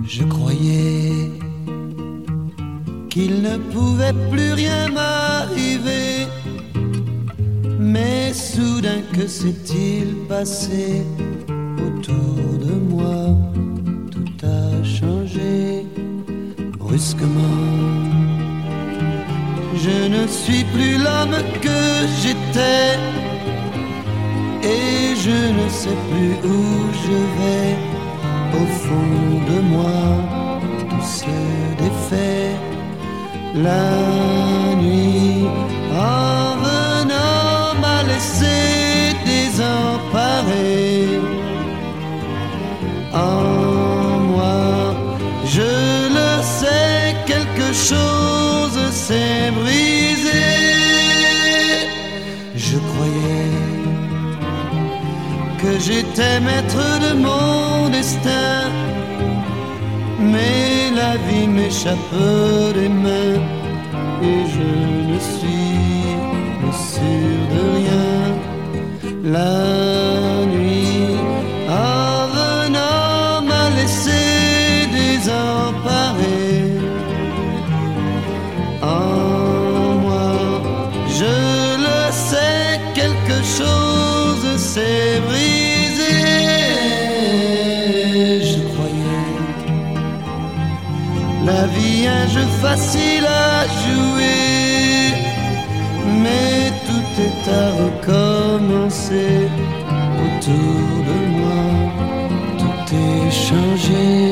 Je croyais qu'il ne pouvait plus rien m'arriver, mais soudain que s'est-il passé autour de moi? Tout a changé brusquement. Je ne suis plus l'homme que j'étais, et je ne sais plus où je vais. Au fond de moi, tout se défait. La nuit, en venant, m'a laissé désemparé. En moi, je le sais, quelque chose s'est brisé. Je croyais que j'étais maître de mon destin, mais la vie m'échappe des mains et je ne suis sûr de rien. La nuit, en venant, m'a laissé désemparé. En moi, je le sais, quelque chose s'est brisé. Je croyais la vie un jeu facile à jouer, mais tout est à recommencer. Autour de moi, tout est changé.